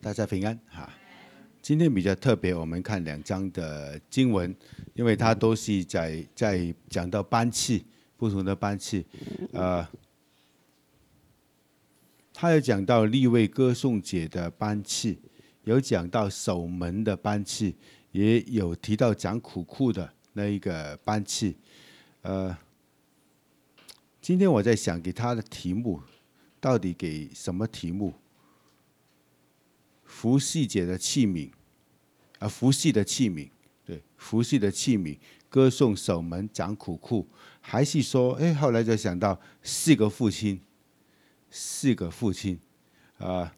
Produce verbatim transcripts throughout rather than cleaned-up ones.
大家平安哈。今天比较特别，我们看两章的经文，因为它都是在在讲到班次，不同的班次，呃，他有讲到利未歌颂节的班次，有讲到守门的班次，也有提到讲苦库的那一个班次。呃，今天我在想给他的题目，到底给什么题目？服侍节的器皿，啊，服侍的器皿，对，服侍的器皿，歌颂守门讲苦库，还是说，哎，后来就想到四个父亲，四个父亲，啊、呃，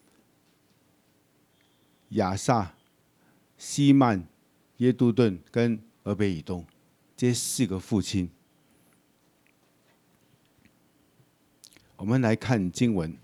亚萨、希曼、耶杜顿跟俄别以东，这四个父亲，我们来看经文。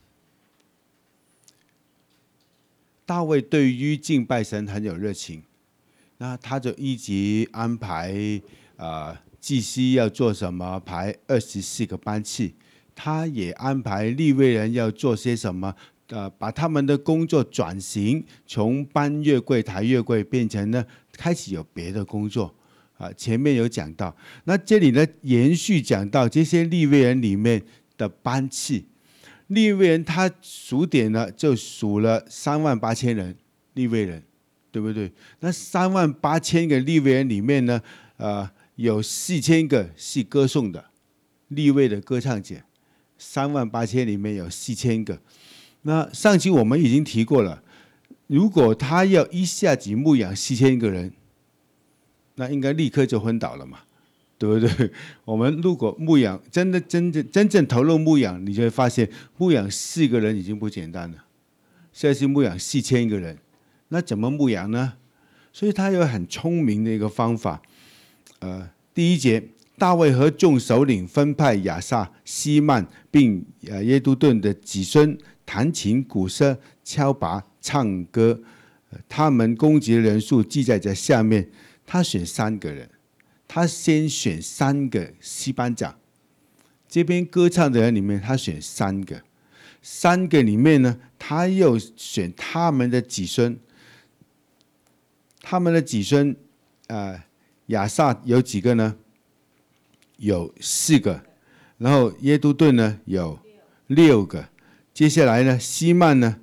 大卫对于敬拜神很有热情，那他就一直安排啊、呃，祭司要做什么，排二十四个班次。他也安排利未人要做些什么，呃，把他们的工作转型，从搬月柜、抬月柜变成呢，开始有别的工作。啊、呃，前面有讲到，那这里呢，延续讲到这些利未人里面的班次。利未人他数点了，就数了三万八千人利未人，对不对？那三万八千个利未人里面呢，呃，有四千个是歌颂的，利未的歌唱者，三万八千里面有四千个。那上期我们已经提过了，如果他要一下子牧养四千个人，那应该立刻就昏倒了嘛。对不对？我们如果牧养真的真正真正投入牧养，你就会发现牧养四个人已经不简单了，现在是牧养四千个人，那怎么牧养呢？所以他有很聪明的一个方法。呃，第一节，大卫和众首领分派亚萨、希曼并呃耶杜顿的子孙弹琴、鼓瑟、敲拔、唱歌，他们攻击的人数记载在下面。他选三个人。他先选三个司班长，这边歌唱的人里面，他选三个，三个里面呢，他又选他们的子孙，他们的子孙，呃，亚萨有几个呢？有四个，然后耶杜顿呢有六个，接下来呢，希曼呢，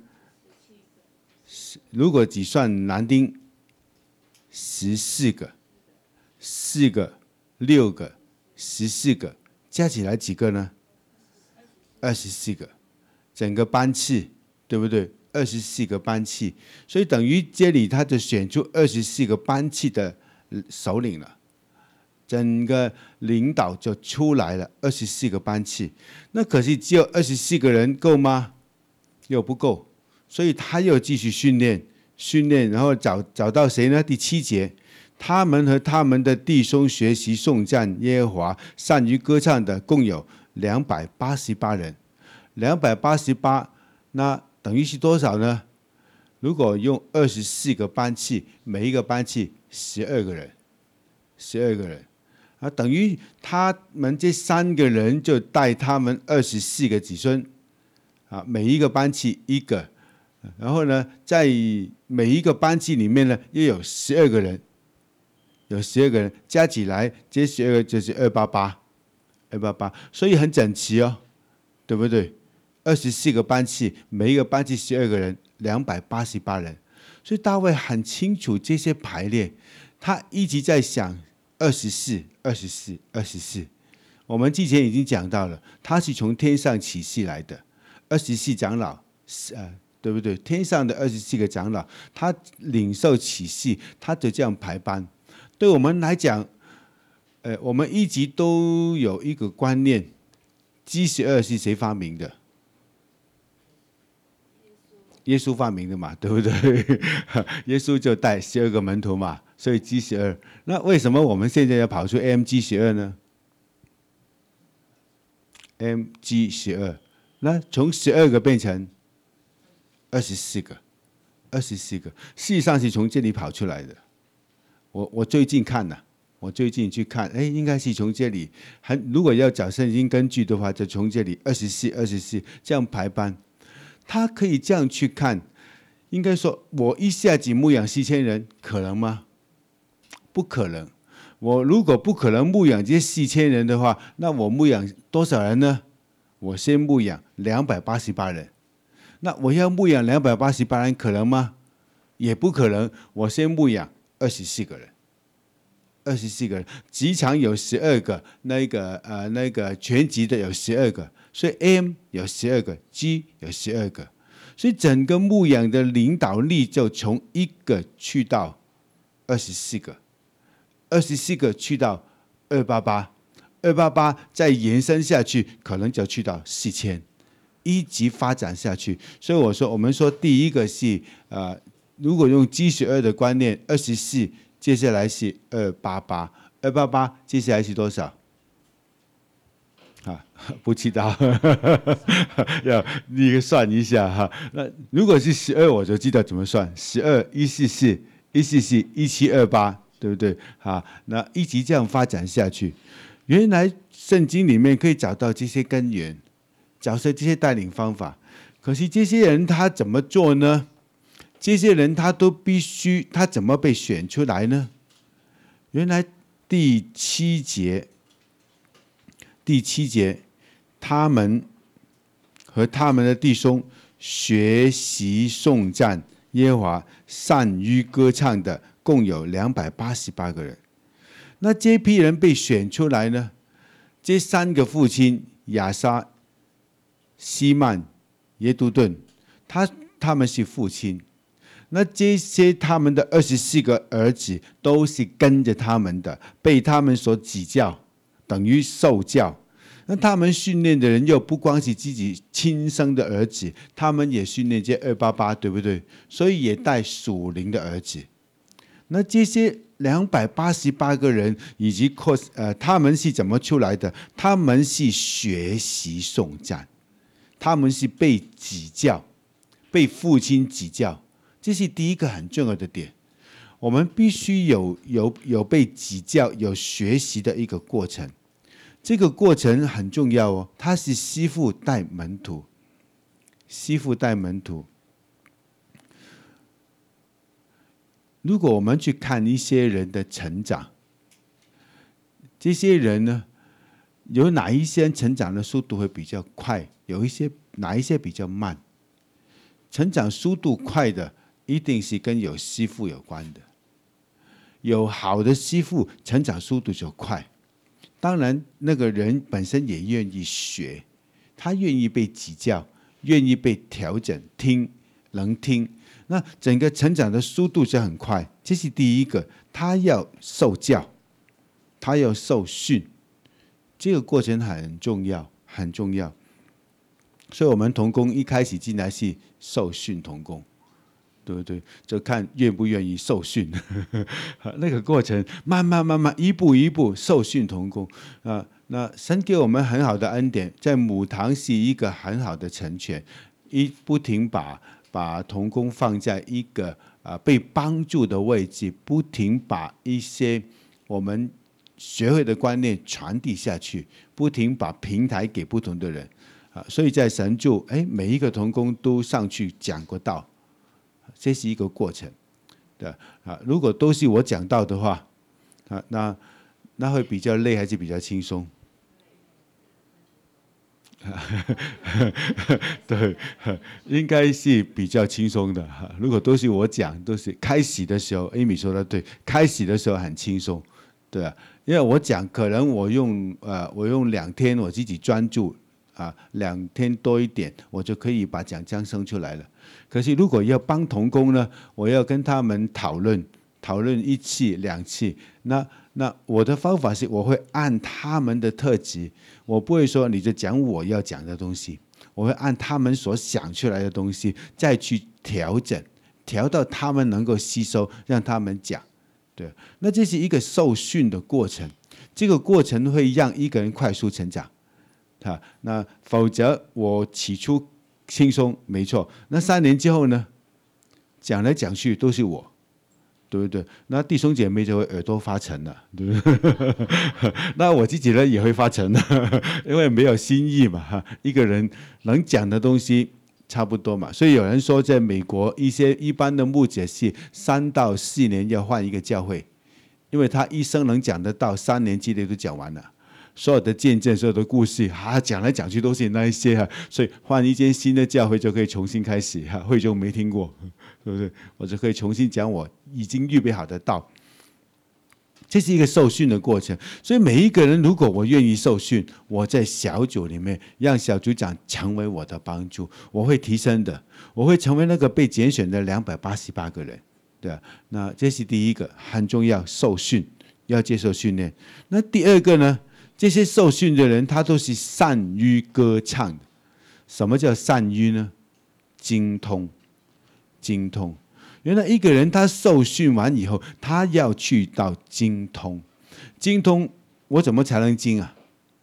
如果只算男丁，十四个。四个、六个、十四个，加起来几个呢？二十四个，整个班次，对不对？二十四个班次，所以等于这里他就选出二十四个班次的首领了，整个领导就出来了，二十四个班次。那可是只有二十四个人够吗？又不够，所以他又继续训练，训练，然后找找到谁呢？第七节。他们和他们的弟兄学习颂赞耶和华，善于歌唱的共有两百八十八人。两百八十八，那等于是多少呢？如果用二十四个班次，每一个班次十二个人，十二个人，啊，等于他们这三个人就带他们二十四个子孙，啊，每一个班次一个，然后呢，在每一个班次里面呢，又有十二个人。有十二个人，加起来这十二个就是二八八，二八八，所以很整齐哦，对不对？二十四个班次，每一个班次十二个人，两百八十八人，所以大卫很清楚这些排列，他一直在想二十四、二十四、二十四。我们之前已经讲到了，他是从天上启示来的，二十四长老，呃，对不对？天上的二十四个长老，他领受启示，他就这样排班。对我们来讲，呃，我们一直都有一个观念 ，G 十二是谁发明的？耶稣发明的嘛，对不对？耶稣就带十二个门徒嘛，所以 G 十二。那为什么我们现在要跑出 M G 十二呢 ？M G 十二，那从十二个变成二十四个，二十四个，事实上是从这里跑出来的。我我最近看了，我最近去看，哎，应该是从这里，很如果要找圣经根据的话，就从这里二十四、二十四这样排班。他可以这样去看， 应该说，我一下子牧养四千人，可能吗？不可能。我如果不可能牧养这四千人的话，那我牧养多少人呢？我先牧养两百八十八人。那我要牧养两百八十八人，可能吗？也不可能。我先牧养二十四个人。二十四个人，职场有十二个，那个呃那个全职的有十二个，所以 M 有十二个 ，G 有十二个，所以整个牧养的领导力就从一个去到二十四个，二十四个去到二八八，二八八再延伸下去，可能就去到四千，一级发展下去。所以我说，我们说第一个是呃，如果用 G 十二的观念，二十四。接下来是二八八，二八八接下来是多少？啊，不知道，要你算一下哈。那如果是十二，我就知道怎么算，十二一四四一四四一七二八，对不对？好，那一直这样发展下去。原来圣经里面可以找到这些根源，找出这些带领方法。可是这些人他怎么做呢？这些人他都必须，他怎么被选出来呢？原来第七节，第七节，他们和他们的弟兄学习颂赞耶和华，善于歌唱的，共有两百八十八个人。那这批人被选出来呢？这三个父亲亚沙、希曼、耶杜顿，他他们是父亲。那这些他们的二十四个儿子都是跟着他们的，被他们所指教，等于受教。那他们训练的人又不光是自己亲生的儿子，他们也训练这二八八，对不对？所以也带属灵的儿子。那这些两百八十八个人以及呃，他们是怎么出来的？他们是学习颂赞，他们是被指教，被父亲指教。这是第一个很重要的点，我们必须有有有被指教、有学习的一个过程。这个过程很重要哦，它是师父带门徒，师父带门徒。如果我们去看一些人的成长，这些人呢，有哪一些成长的速度会比较快？有一些哪一些比较慢？成长速度快的，一定是跟有师父有关的。有好的师父，成长速度就快。当然，那个人本身也愿意学，他愿意被指教，愿意被调整，听能听，那整个成长的速度就很快。这是第一个，他要受教，他要受训，这个过程很重要，很重要。所以我们同工一开始进来是受训同工。对不对？就看愿不愿意受训，那个过程慢慢慢慢一步一步受训同工啊。那神给我们很好的恩典，在母堂是一个很好的成全，一不停把把同工放在一个啊被帮助的位置，不停把一些我们学会的观念传递下去，不停把平台给不同的人啊。所以在神就哎每一个同工都上去讲过道。这是一个过程，对啊。如果都是我讲到的话，啊，那那会比较累还是比较轻松？对，应该是比较轻松的。如果都是我讲，都是开始的时候 ，Amy 说的对，开始的时候很轻松，对啊，因为我讲可能我用呃我用两天我自己专注啊，两天多一点，我就可以把讲章生出来了。可是如果要帮同工呢，我要跟他们讨论，讨论一次两次，那那我的方法是，我会按他们的特质，我不会说你就讲我要讲的东西，我会按他们所想出来的东西再去调整，调到他们能够吸收，让他们讲。对，那这是一个受训的过程，这个过程会让一个人快速成长。啊，那否则我起初轻松没错，那三年之后呢，讲来讲去都是我，对不对？那弟兄姐妹就会耳朵发沉了，对不对？那我自己呢也会发沉了，因为没有新意嘛。一个人能讲的东西， 差不多嘛。所以有人说，在美国一些一般的牧者是三到四年要换一个教会，因为他一生能讲得到，三年之内都讲完了。所有的见证，所有的故事，啊，讲来讲去都是那一些啊，所以换一间新的教会就可以重新开始哈、啊，会众没听过，对不对？我就可以重新讲我已经预备好的道。这是一个受训的过程，所以每一个人，如果我愿意受训，我在小组里面让小组长成为我的帮助，我会提升的，我会成为那个被拣选的两百八十八个人，对吧？那这是第一个，很重要，受训要接受训练。那第二个呢？这些受训的人，他都是善于歌唱的。什么叫善于呢？精通，精通。原来一个人他受训完以后，他要去到精通。精通，我怎么才能精啊？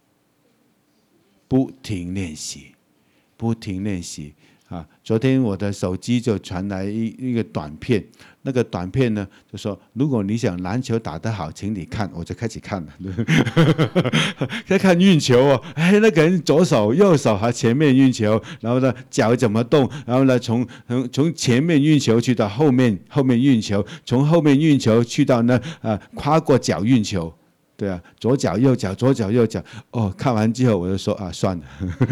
不停练习，不停练习啊！昨天我的手机就传来一一个短片，那个短片呢就说，如果你想篮球打得好，请你看，我就开始看了，在看运球哦，哎，那个人左手右手还前面运球，然后呢脚怎么动，然后呢从从从前面运球去到后面后面运球，从后面运球去到呢呃跨过脚运球。对啊，左脚右脚，左脚右脚。哦，看完之后我就说啊，算了。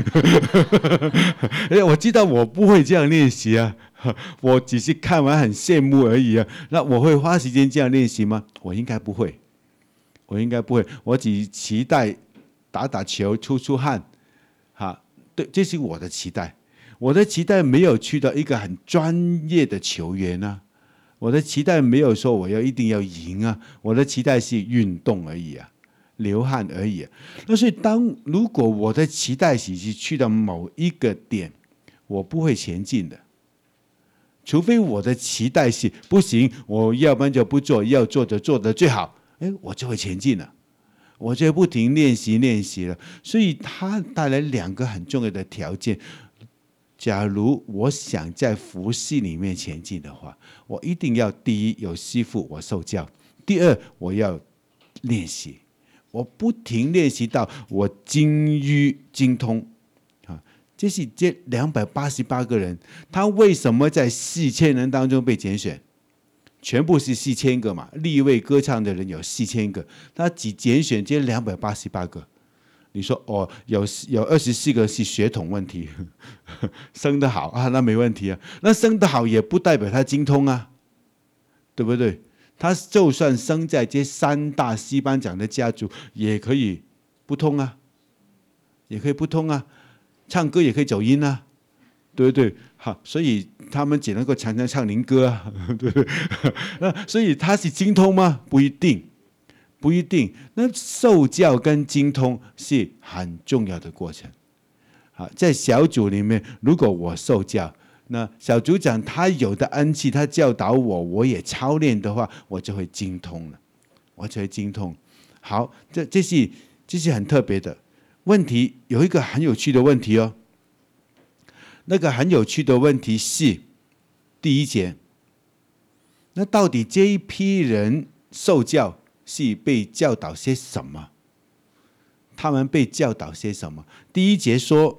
哎，我知道我不会这样练习啊，我只是看完很羡慕而已啊。那我会花时间这样练习吗？我应该不会，我应该不会。我只期待打打球、出出汗，哈，对，这是我的期待。我的期待没有去到一个很专业的球员啊。我的期待没有说我要一定要赢啊，我的期待是运动而已啊，流汗而已啊。那所以当如果我的期待是去到某一个点，我不会前进的，除非我的期待是不行，我要不然就不做，要做的做得最好，哎，我就会前进了，我就不停练习练习了。所以它带来两个很重要的条件。假如我想在服事里面前进的话，我一定要第一有师父，我受教；第二我要练习，我不停练习到我精于精通。啊，这是这两百八十八个人，他为什么在四千人当中被拣选？全部是四千个嘛，立位歌唱的人有四千个，他只拣选这两百八十八个。你说哦，有有二十四个是血统问题，生得好啊，那没问题啊。那生得好也不代表他精通啊，对不对？他就算生在这三大西班奖的家族，也可以不通啊，也可以不通啊。唱歌也可以走音啊，对不对？好，所以他们只能够常常唱灵歌啊，对不对？那所以他是精通吗？不一定。不一定，那受教跟精通是很重要的过程。好，在小组里面，如果我受教，那小组长他有的恩赐，他教导我，我也操练的话，我就会精通了，我就会精通。好，这这是这是很特别的问题。有一个很有趣的问题哦，那个很有趣的问题是第一节，那到底这一批人受教是被教导些什么？他们被教导些什么？第一节说，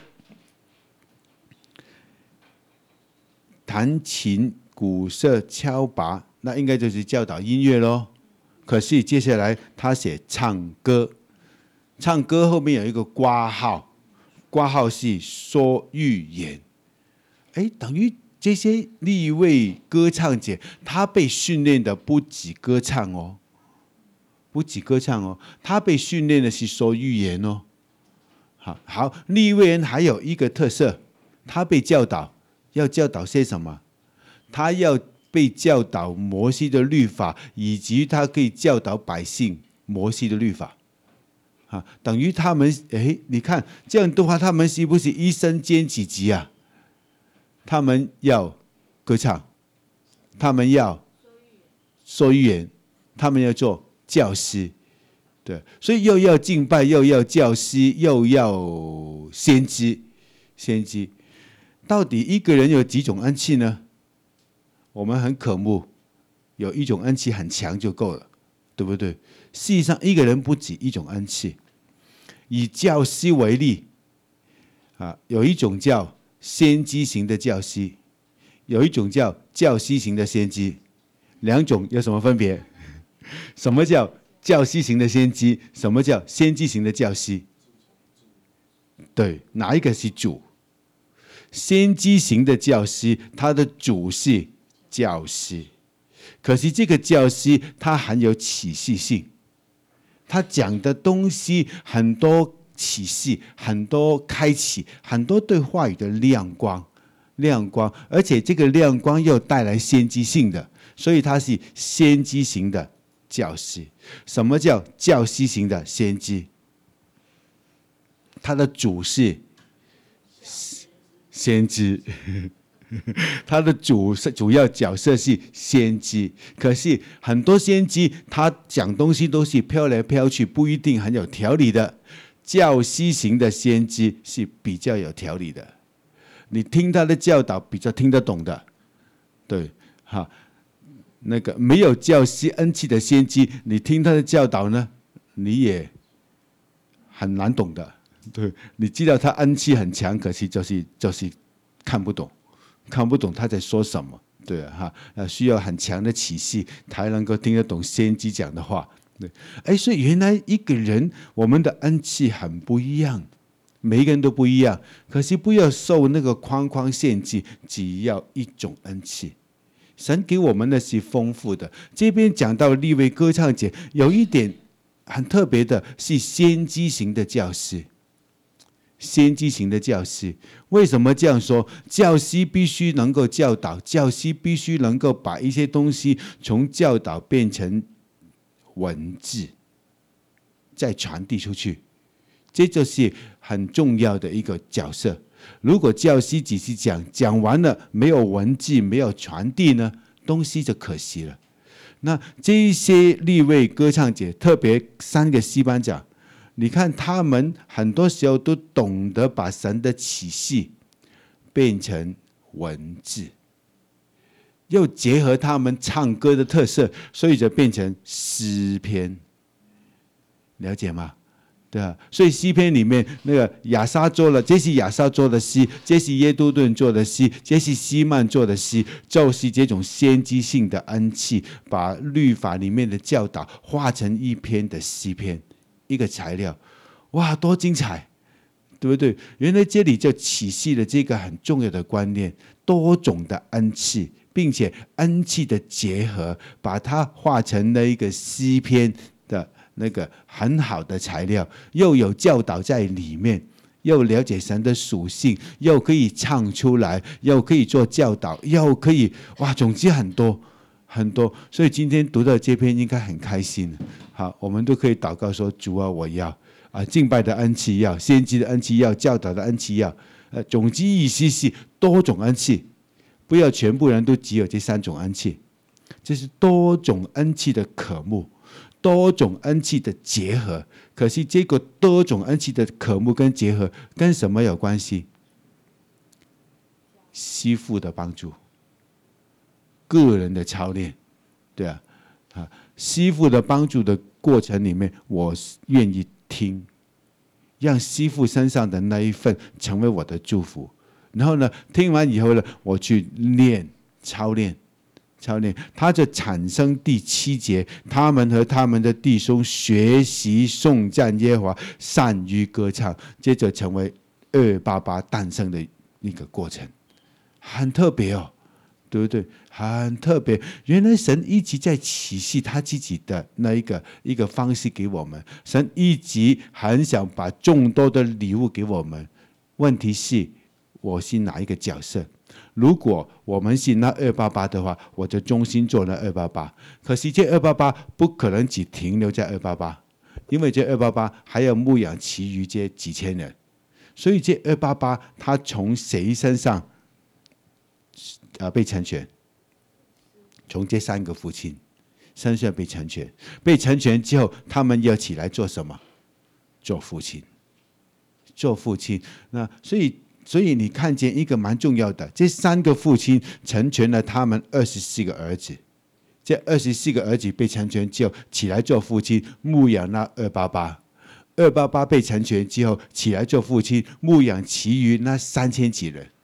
弹琴、鼓瑟、敲拔，那应该就是教导音乐咯。可是接下来他写唱歌，唱歌后面有一个括号，括号是说预言。哎，等于这些立位歌唱者，他被训练的不止歌唱哦。不止歌唱哦，他被训练的是说预言哦。好，好，利未人还有一个特色，他被教导要教导些什么？他要被教导摩西的律法，以及他可以教导百姓摩西的律法。啊，等于他们，哎，你看这样的话，他们是不是一身兼几职啊？他们要歌唱，他们要说预言，他们要做教师，对，所以又要敬拜，又要教师，又要先知。先知，到底一个人有几种恩赐呢？我们很渴慕有一种恩赐很强就够了，对不对？事实上，一个人不止一种恩赐。以教师为例，啊，有一种叫先知型的教师，有一种叫教师型的先知，两种有什么分别？什么叫教师型的先知？什么叫先知型的教师？对，哪一个是主？先知型的教师，他的主是教师，可是这个教师他很有启示性，他讲的东西很多启示，很多开启，很多对话语的亮光，亮光，而且这个亮光又带来先知性的，所以他是先知型的教师。什么叫教师型的先知？他的主是先知，他的主主要角色是先知。可是很多先知他讲东西都是飘来飘去，不一定很有条理的。教师型的先知是比较有条理的，你听他的教导比较听得懂的。对，哈，那个没有教师恩赐的先知，你听他的教导呢，你也很难懂的。对，你知道他恩赐很强，可是就是就是看不懂，看不懂他在说什么。对啊，哈，需要很强的启示才能够听得懂先知讲的话。对，哎，所以原来一个人我们的恩赐很不一样，每一个人都不一样，可是不要受那个框框限制，只要一种恩赐。神给我们的是丰富的。这边讲到利未歌唱节，有一点很特别的是先知型的教师。先知型的教师，为什么这样说？教师必须能够教导，教师必须能够把一些东西从教导变成文字，再传递出去，这就是很重要的一个角色。如果教师只是讲，讲完了没有文字，没有传递呢，东西就可惜了。那这一些利未歌唱节，特别三个诗班长，你看他们很多时候都懂得把神的启示变成文字，又结合他们唱歌的特色，所以就变成诗篇。了解吗？对啊，所以诗篇里面那个亚莎做了，这是亚莎做的诗，这是耶杜顿做的诗，这是希曼做的诗，就是这种先知性的恩赐，把律法里面的教导化成一篇的诗篇，一个材料，哇，多精彩，对不对？原来这里就启示了这个很重要的观念，多种的恩赐，并且恩赐的结合，把它化成了一个诗篇的那个很好的材料，又有教导在里面，又了解神的属性，又可以唱出来，又可以做教导，又可以哇，总之很多很多。所以今天读到这篇应该很开心。好，我们都可以祷告说：主啊，我要啊，敬拜的恩赐要，先知的恩赐要，教导的恩赐要。呃，总之意思是多种恩赐，不要全部人都只有这三种恩赐，这是多种恩赐的渴慕。多种恩赐的结合，可是这个多种恩赐的渴慕跟结合跟什么有关系？师父的帮助，个人的操练，对啊，啊，师父的帮助的过程里面，我愿意听，让师父身上的那一份成为我的祝福。然后呢，听完以后呢，我去练操练。操练，他就产生第七节，他们和他们的弟兄学习颂赞耶和华，善于歌唱，接着成为二八八诞生的一个过程，很特别哦，对不对？很特别。原来神一直在启示他自己的那一个一个方式给我们，神一直很想把众多的礼物给我们。问题是，我是哪一个角色？如果我们是那二八八的话，我就忠心做那二八八。可是这二八八不可能只停留在二八八，因为这二八八还要牧养其余这几千人，所以这二八八他从谁身上啊被成全？从这三个父亲身上被成全。被成全之后，他们要起来做什么？做父亲，做父亲。那所以。所以你看见一个蛮重要的，这三个父亲成全了他们二十四个儿子，这二十四个儿子被成全之后，起来做父亲，牧养那二八八，二八八被成全之后，起来做父亲，牧养其余那三千几人。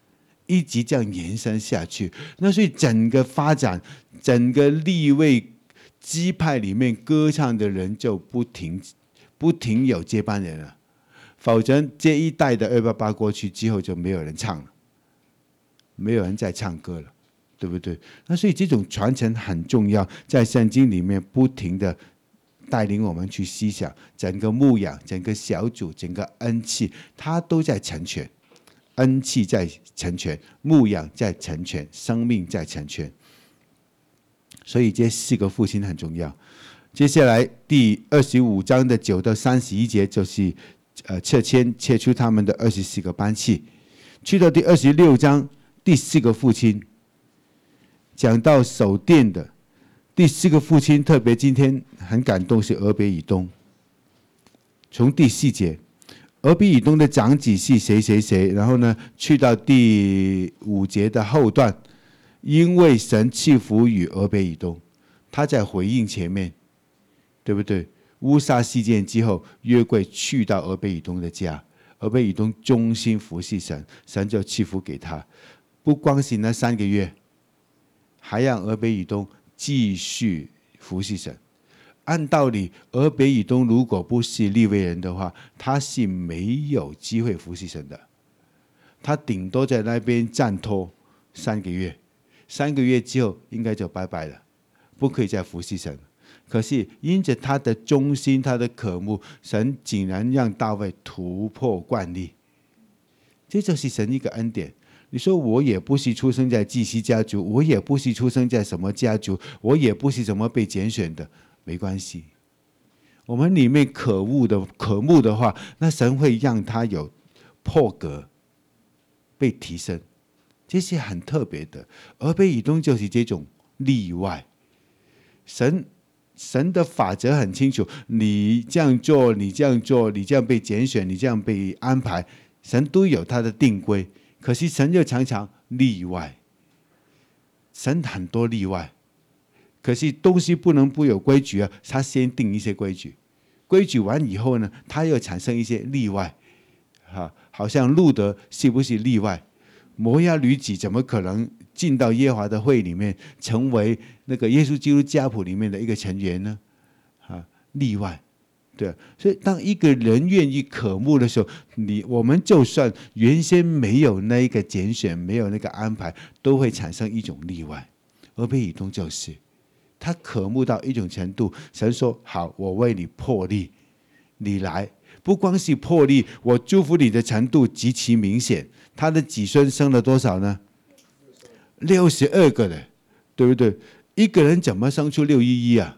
一直这样延伸下去。那所以整个发展，整个利未支派里面歌唱的人就不停不停有接班人了，否则这一代的二八八过去之后就没有人唱了，没有人再唱歌了，对不对？那所以这种传承很重要，在圣经里面不停的带领我们去思想，整个牧养、整个小组、整个恩赐，它都在成全，恩赐在成全，牧养在成全，生命在成全。所以这四个复兴很重要。接下来第二十五章的九到三十一节就是呃撤迁切出他们的二十四个班次，去到第二十六章第四个复兴，讲到守殿的。第四个父亲特别今天很感动，是俄别以东。从第四节，俄别以东的长子是谁谁谁，然后呢，去到第五节的后段，因为神赐福于俄别以东，他在回应前面，对不对？乌撒事件之后，约柜去到俄别以东的家，俄别以东忠心服侍神，神就赐福给他。不光是那三个月，还让俄别以东继续服侍神。按道理，俄别以东如果不是利未人的话，他是没有机会服侍神的。他顶多在那边暂托三个月，三个月之后应该就拜拜了，不可以再服侍神。可是因着他的忠心，他的渴慕，神竟然让大卫突破惯例，这就是神一个恩典。你说我也不是出生在祭司家族，我也不是出生在什么家族，我也不是怎么被拣选的，没关系。我们里面渴慕的渴慕的话，那神会让他有破格被提升，这是很特别的。俄别以东就是这种例外。神神的法则很清楚，你这样做，你这样做，你这样被拣选，你这样被安排，神都有他的定规。可是神就常常例外，神很多例外，可是东西不能不有规矩啊，他先定一些规矩，规矩完以后呢，他又产生一些例外，啊，好像路德是不是例外？摩押女子怎么可能进到耶和华的会里面，成为那个耶稣基督家谱里面的一个成员呢？啊，例外。对，所以当一个人愿意渴慕的时候，你我们就算原先没有那一个拣选，没有那个安排，都会产生一种例外。俄别以东就是他渴慕到一种程度，神说好，我为你破例，你来。不光是破例，我祝福你的程度极其明显。他的子孙生了多少呢？六十二个的，对不对？一个人怎么生出六一一啊？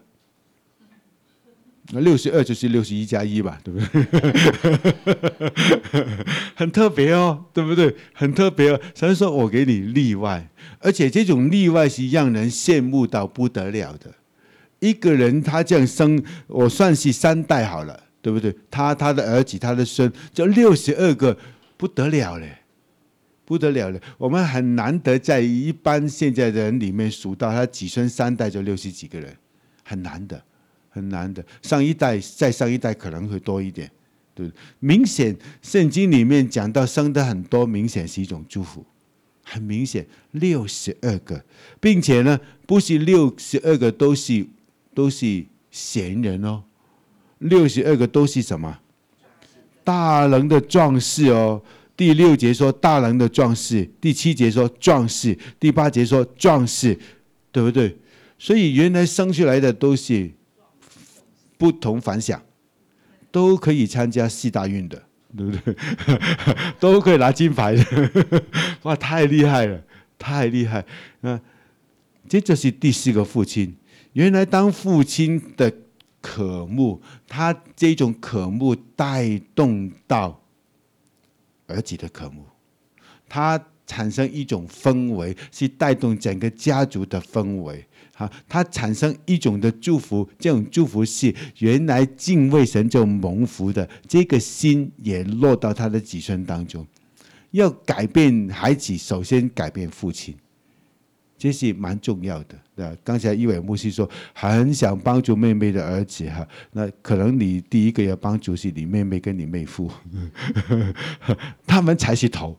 六十二就是六十一加一吧，对不对？很特别哦，对不对？很特别哦。神说我给你例外，而且这种例外是让人羡慕到不得了的。一个人他这样生，我算是三代好了，对不对？他他的儿子，他的孙，就六十二个，不得了嘞，不得了了。我们很难得在一般现在的人里面数到他子孙三代就六十几个人，很难的。很难的，上一代再上一代可能会多一点，对，明显圣经里面讲到生的很多，明显是一种祝福，很明显六十二个，并且呢，不是六十二个都是都是贤人哦，六十二个都是什么？大能的壮士哦。第六节说大能的壮士，第七节说壮士，第八节说壮士，对不对？所以原来生出来的都是不同凡响，都可以参加四大运的，对不对？都可以拿金牌的，哇，太厉害了，太厉害！那这就是第四个父亲。原来当父亲的渴慕，他这种渴慕带动到儿子的渴慕，他产生一种氛围，是带动整个家族的氛围。好，它产生一种的祝福，这种祝福是原来敬畏神就蒙福的，这个心也落到他的子孙当中。要改变孩子，首先改变父亲，这是蛮重要的。对吧？刚才一伟牧师说很想帮助妹妹的儿子哈，那可能你第一个要帮助是你妹妹跟你妹夫，他们才是头。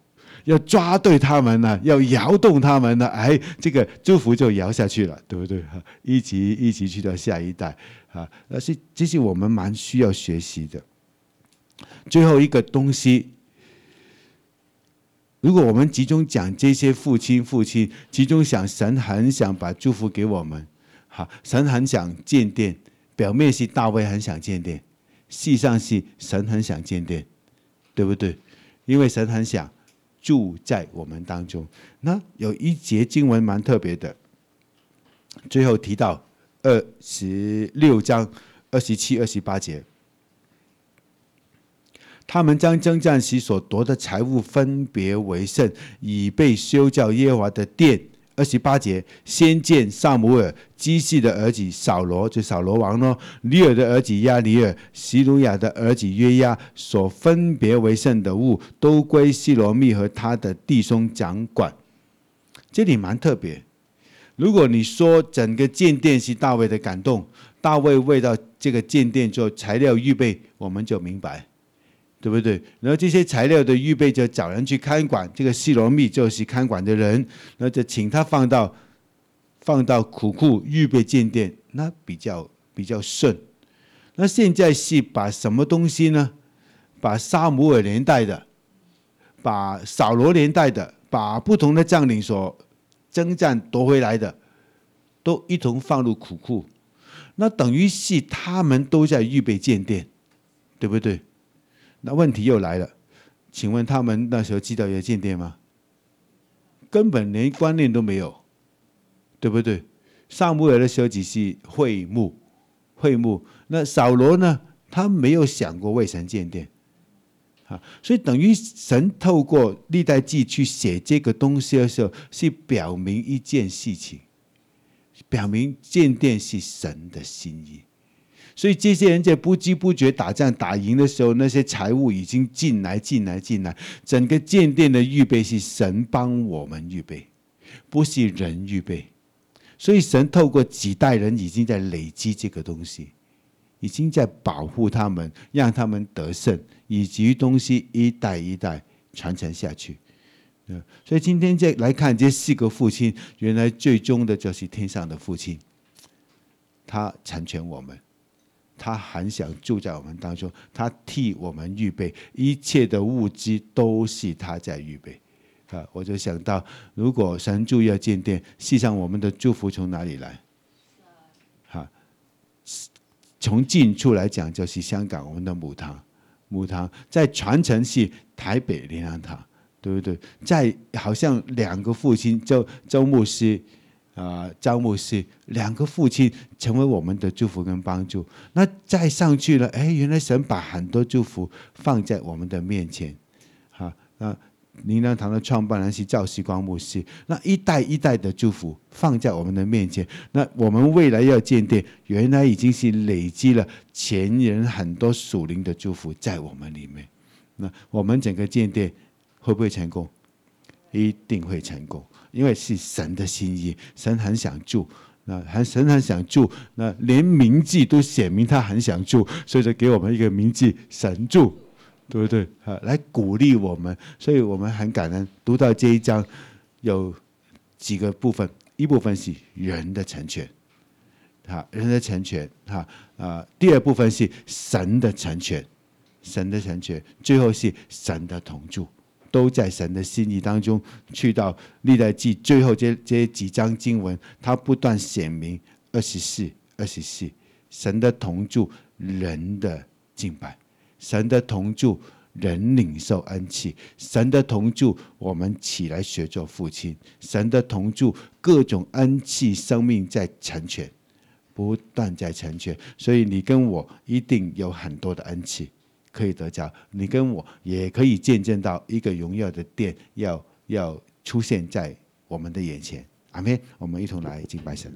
要抓对他们呢，要摇动他们呢，哎，这个祝福就摇下去了，对不对？一级一级去到下一代啊，那是这是我们蛮需要学习的。最后一个东西，如果我们集中讲这些父亲，父亲集中想神很想把祝福给我们，好，神很想建殿，表面是大卫很想建殿，实上是神很想建殿，对不对？因为神很想住在我们当中。那有一节经文蛮特别的，最后提到二十六章二十七、二十八节，他们将征战时所夺的财物分别为圣，以备修造耶和华的殿。二十八节，先见撒母耳、基细的儿子扫罗，就扫罗王咯，尼尔的儿子亚尼尔、西鲁亚的儿子约押所分别为圣的物，都归西罗密和他的弟兄掌管。这里蛮特别。如果你说整个建殿是大卫的感动，大卫为到这个建殿做材料预备，我们就明白，对不对？然后这些材料的预备就找人去看管，这个西罗密就是看管的人，然后就请他放到放到库库预备建殿，那比较比较顺。那现在是把什么东西呢？把撒母耳年代的，把扫罗年代的，把不同的将领所征战夺回来的，都一同放入库库。那等于是他们都在预备建殿，对不对？那问题又来了，请问他们那时候知道要建殿吗？根本连观念都没有，对不对？撒母耳的时候只是会幕，会幕。那扫罗呢？他没有想过为神建殿，啊，所以等于神透过历代记去写这个东西的时候，是表明一件事情，表明建殿是神的心意。所以这些人在不知不觉打仗打赢的时候，那些财物已经进来进来进来，整个建殿的预备是神帮我们预备，不是人预备。所以神透过几代人已经在累积这个东西，已经在保护他们，让他们得胜，以及东西一代一代传承下去。所以今天再来看这四个父亲，原来最终的就是天上的父亲，他成全我们，他很想住在我们当中，他替我们预备一切的物资，都是他在预备。啊，我就想到，如果神住要建殿，事实上我们的祝福从哪里来？啊，从近处来讲，就是香港我们的母堂，母堂在传承是台北灵粮堂，对不对？在好像两个父亲，周周牧师。啊、呃，张牧师，两个父亲成为我们的祝福跟帮助。那再上去了，哎，原来神把很多祝福放在我们的面前。好，那灵粮堂的创办人是赵时光牧师，那一代一代的祝福放在我们的面前。那我们未来要建殿，原来已经是累积了前人很多属灵的祝福在我们里面。那我们整个建殿会不会成功？一定会成功。因为是神的心意，神很想住，那神很想住，那连名字都写明他很想住，所以就给我们一个名字神住，对不对？来鼓励我们，所以我们很感恩。读到这一章有几个部分，一部分是人的成全，哈，人的成全，哈啊，第二部分是神的成全，神的成全，最后是神的同住。都在神的心意当中，去到历代记最后这这几章经文，它不断显明二十四、二十四，神的同住，人的敬拜，神的同住，人领受恩赐，神的同住，我们起来学做父亲，神的同住，各种恩赐生命在成全，不断在成全，所以你跟我一定有很多的恩赐。可以得着，你跟我也可以见证到一个荣耀的殿要要出现在我们的眼前。阿们，我们一同来敬拜神。